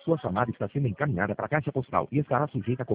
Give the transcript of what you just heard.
Sua chamada está sendo encaminhada para a caixa postal e estará sujeita a